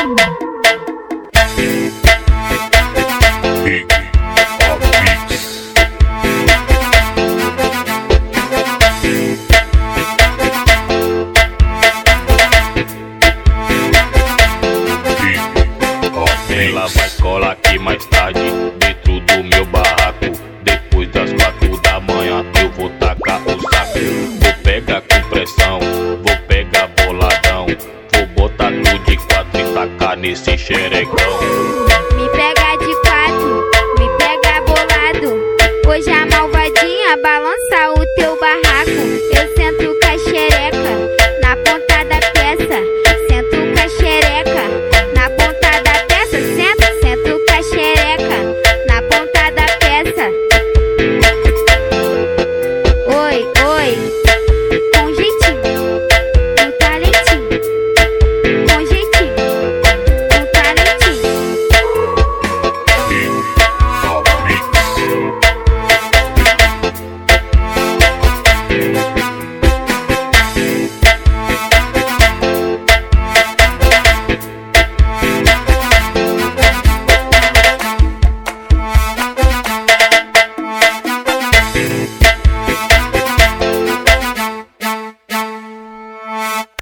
Ela vai colar aqui mais tarde, dentro do meu barraco. Depois das 4 da manhã eu vou tacar o saco. Vou pegar com pressão, vou pegar boladão. Vou botar tudo de 4 e tacar nesse xerecão.